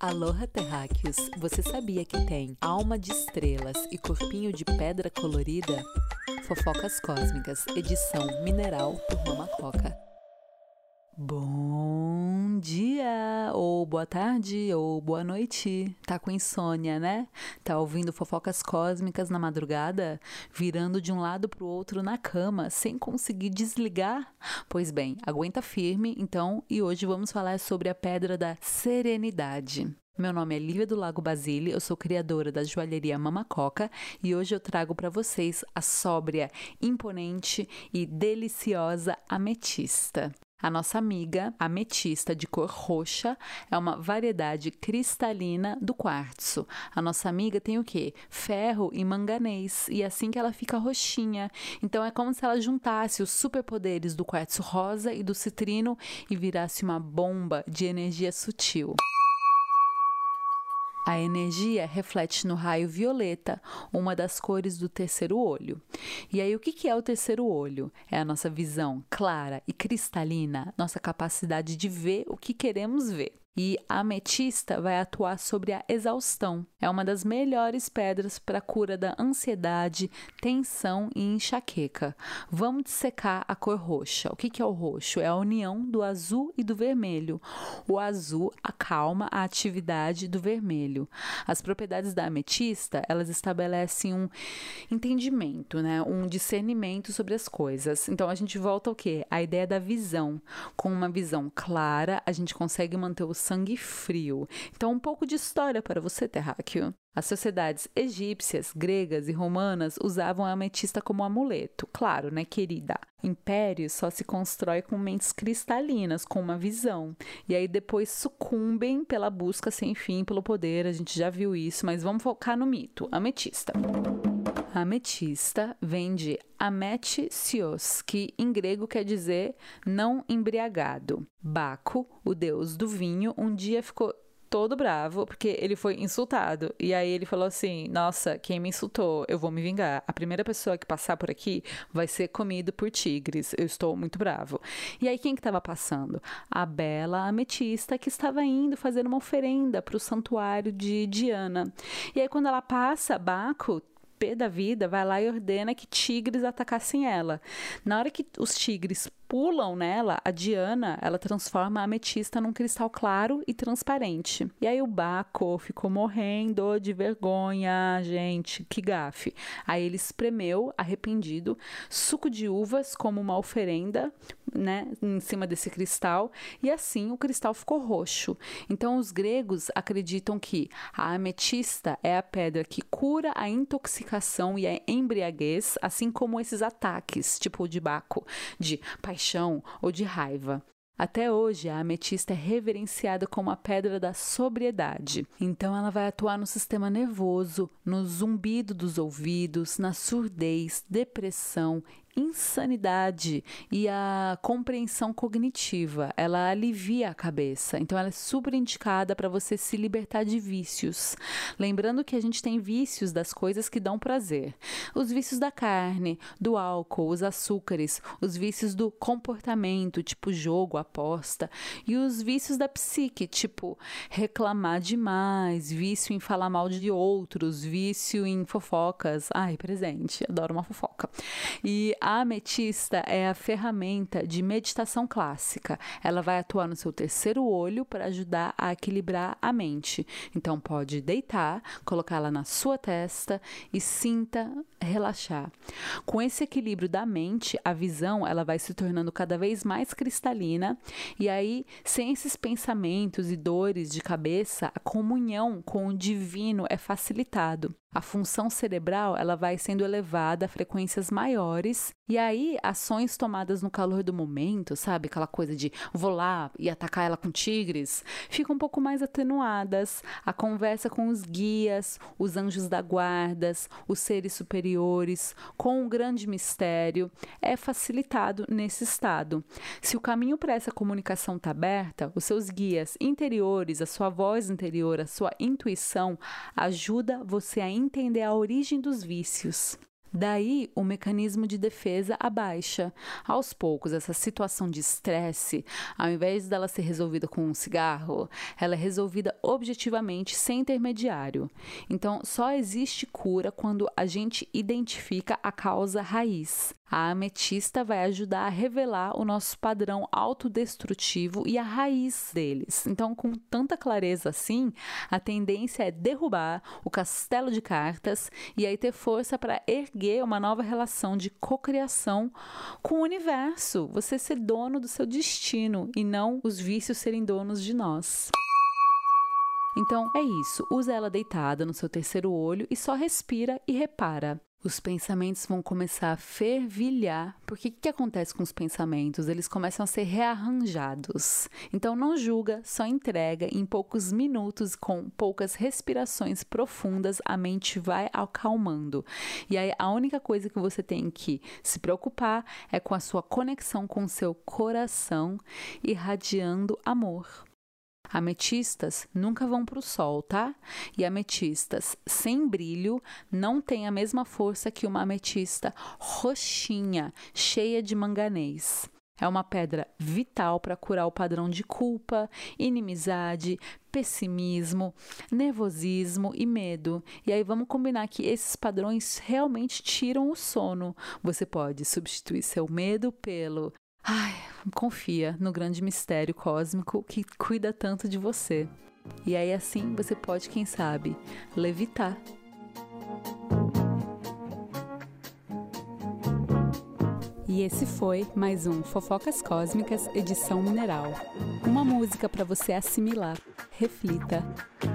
Aloha, terráqueos! Você sabia que tem alma de estrelas e corpinho de pedra colorida? Fofocas Cósmicas, edição mineral por Mama Coca. Bom dia, ou boa tarde, ou boa noite. Tá com insônia, né? Tá ouvindo fofocas cósmicas na madrugada? Virando de um lado pro outro na cama, sem conseguir desligar? Pois bem, aguenta firme, então, e hoje vamos falar sobre a Pedra da Serenidade. Meu nome é Lívia do Lago Basile, eu sou criadora da joalheria Mama Coca e hoje eu trago para vocês a sóbria, imponente e deliciosa ametista. A nossa amiga ametista de cor roxa é uma variedade cristalina do quartzo. A nossa amiga tem o quê? Ferro e manganês, e é assim que ela fica roxinha. Então é como se ela juntasse os superpoderes do quartzo rosa e do citrino e virasse uma bomba de energia sutil. A energia reflete no raio violeta, uma das cores do terceiro olho. E aí, o que é o terceiro olho? É a nossa visão clara e cristalina, nossa capacidade de ver o que queremos ver. E a ametista vai atuar sobre a exaustão. É uma das melhores pedras para a cura da ansiedade, tensão e enxaqueca. Vamos dissecar a cor roxa. O que é o roxo? É a união do azul e do vermelho. O azul acalma a atividade do vermelho. As propriedades da ametista, elas estabelecem um entendimento, né? Um discernimento sobre as coisas. Então a gente volta ao quê? A ideia da visão. Com uma visão clara, a gente consegue manter o sangue frio. Então, um pouco de história para você, terráqueo. As sociedades egípcias, gregas e romanas usavam a ametista como amuleto. Claro, né, querida? Império só se constrói com mentes cristalinas, com uma visão. E aí depois sucumbem pela busca sem fim pelo poder. A gente já viu isso, mas vamos focar no mito. Ametista. A ametista vem de ametios, que em grego quer dizer não embriagado. Baco, o deus do vinho, um dia ficou todo bravo porque ele foi insultado. E aí ele falou assim: nossa, quem me insultou, eu vou me vingar. A primeira pessoa que passar por aqui vai ser comido por tigres. Eu estou muito bravo. E aí quem que estava passando? A bela ametista que estava indo fazer uma oferenda para o santuário de Diana. E aí quando ela passa, Baco, pé da vida, vai lá e ordena que tigres atacassem ela. Na hora que os tigres pulam nela, a Diana, ela transforma a ametista num cristal claro e transparente. E aí o Baco ficou morrendo de vergonha, gente, que gafe. Aí ele espremeu, arrependido, suco de uvas como uma oferenda, né, em cima desse cristal, e assim o cristal ficou roxo. Então os gregos acreditam que a ametista é a pedra que cura a intoxicação e a embriaguez, assim como esses ataques, tipo o de Baco, de paixão ou de raiva. Até hoje, a ametista é reverenciada como a pedra da sobriedade. Então, ela vai atuar no sistema nervoso, no zumbido dos ouvidos, na surdez, depressão, insanidade e a compreensão cognitiva. Ela alivia a cabeça. Então, ela é super indicada para você se libertar de vícios. Lembrando que a gente tem vícios das coisas que dão prazer. Os vícios da carne, do álcool, os açúcares, os vícios do comportamento, tipo jogo, aposta, e os vícios da psique, tipo reclamar demais, vício em falar mal de outros, vício em fofocas. Ai, presente, adoro uma fofoca. E a ametista é a ferramenta de meditação clássica. Ela vai atuar no seu terceiro olho para ajudar a equilibrar a mente. Então pode deitar, colocá-la na sua testa e sinta relaxar. Com esse equilíbrio da mente, a visão ela vai se tornando cada vez mais cristalina e aí, sem esses pensamentos e dores de cabeça, a comunhão com o divino é facilitado. A função cerebral ela vai sendo elevada a frequências maiores e aí ações tomadas no calor do momento, sabe? Aquela coisa de vou lá e atacar ela com tigres, ficam um pouco mais atenuadas. A conversa com os guias, os anjos da guarda, os seres superiores, com o grande mistério, é facilitado nesse estado. Se o caminho para essa comunicação está aberta, os seus guias interiores, a sua voz interior, a sua intuição, ajuda você a entender a origem dos vícios. Daí, o mecanismo de defesa abaixa. Aos poucos, essa situação de estresse, ao invés dela ser resolvida com um cigarro, ela é resolvida objetivamente, sem intermediário. Então, só existe cura quando a gente identifica a causa raiz. A ametista vai ajudar a revelar o nosso padrão autodestrutivo e a raiz deles. Então, com tanta clareza assim, a tendência é derrubar o castelo de cartas e aí ter força para erguer uma nova relação de cocriação com o universo. Você ser dono do seu destino e não os vícios serem donos de nós. Então, é isso. Usa ela deitada no seu terceiro olho e só respira e repara. Os pensamentos vão começar a fervilhar, porque o que acontece com os pensamentos? Eles começam a ser rearranjados. Então não julga, só entrega. Em poucos minutos, com poucas respirações profundas, a mente vai acalmando. E aí a única coisa que você tem que se preocupar é com a sua conexão com o seu coração, irradiando amor. Ametistas nunca vão para o sol, tá? E ametistas sem brilho não têm a mesma força que uma ametista roxinha, cheia de manganês. É uma pedra vital para curar o padrão de culpa, inimizade, pessimismo, nervosismo e medo. E aí vamos combinar que esses padrões realmente tiram o sono. Você pode substituir seu medo pelo confia no grande mistério cósmico que cuida tanto de você. E aí assim você pode, quem sabe, levitar. E esse foi mais um Fofocas Cósmicas, edição Mineral. Uma música para você assimilar. Reflita.